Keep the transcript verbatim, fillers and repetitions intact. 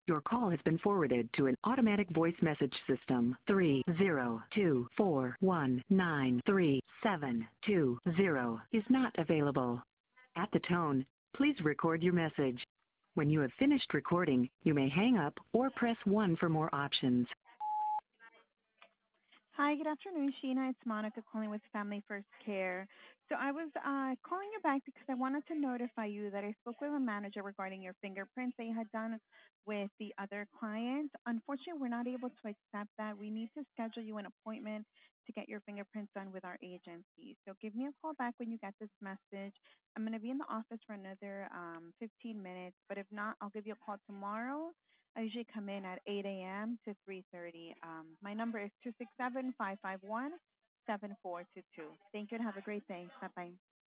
Your call has been forwarded to an automatic voice message system. three zero two four one nine three seven two zero is not available. At the tone, please record your message. When you have finished recording, you may hang up or press one for more options. Hi, good afternoon, Sheena. It's Monica calling with Family First Care. So I was uh, calling you back because I wanted to notify you that I spoke with a manager regarding your fingerprints that you had done with the other client. Unfortunately, we're not able to accept that. We need to schedule you an appointment to get your fingerprints done with our agency. So give me a call back when you get this message. I'm going to be in the office for another um, fifteen minutes, but if not, I'll give you a call tomorrow. I usually come in at eight a.m. to three thirty. Um, my number is two six seven, five five one, seven four two two. Thank you and have a great day. Bye-bye.